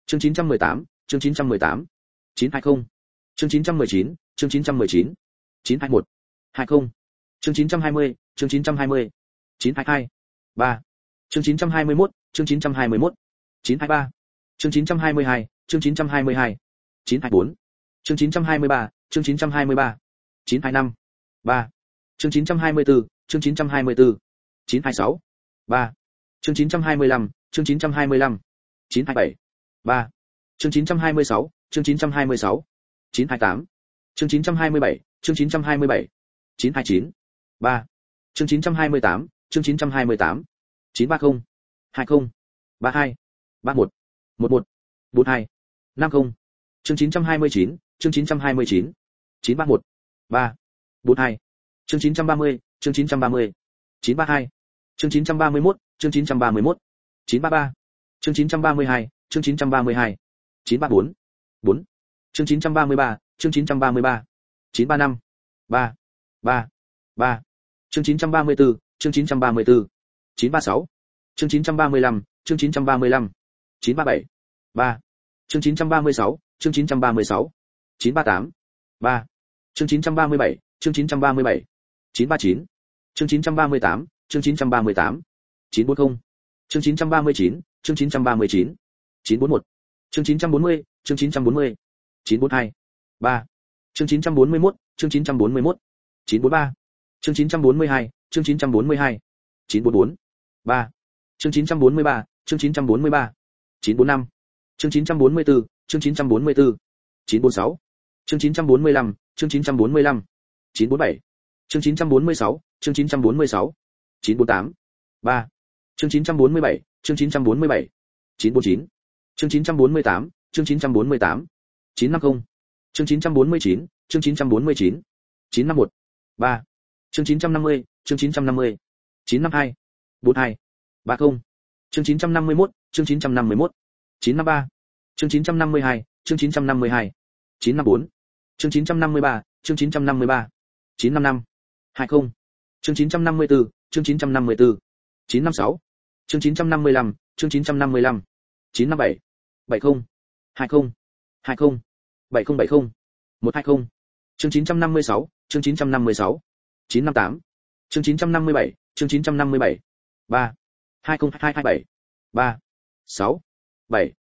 Chương 918, chương 918. 920. Chương 919, chương 919. 921. 20. Chương 920, chương 920. 922. 3. Chương 921, chương 921. 923. Chương 922, chương 922. 924. Chương 923, chương 923. 925. 3. Chương 924, chương 924. 926. 3. Chương 925, chương 925. 927. 3. Chương 926, chương 926. 928. Chương 927, chương 927. 929. 3. Chương 928, chương 928. 930. 20. 32. 31. 11. 42. 50. Chương 929, chương 929. 931. 3. 42. Chương 930, chương 930. 932. Chương 931, chương 931. 933. Chương 932, chương 932. 934. 4. Chương 933, chương 933. 935. 3. 3. 3. Chương 934, chương 934. 936. Chương 935, chương 935. 937. 3. Chương 936, chương 936. 938. 3. Chương 937, chương 937. 939. Chương 938, chương 938. 940. Chương 939, chương 939. 941. Chương 940, chương 940. 942. 3. Chương 941, chương 941. 943. Chương 942, chương 942. 944. 3. Chương 943, chương 943. 945. Chương 944, chương 944. 946. Chương 945, chương 945. 947. Chương 946, chương 946. 948. 3. Chương 947, chương 947. 949. Chương 948, chương 948. 950. Chương 949, chương 949. 951. 3. Chương 950, chương 950. 952. 42. 30. Chương 951, chương 951. 953. Chương 952, chương 952. 954. Chương 953, chương 953. 955. 20. Chương 954, chương 954. 956. Chương 955, chương 955. 957. 70. 20. 20. 7070. 120. Chương 956, chương 956. 958. Chương 957, chương 957. 3. 20227. 3. 6. 7.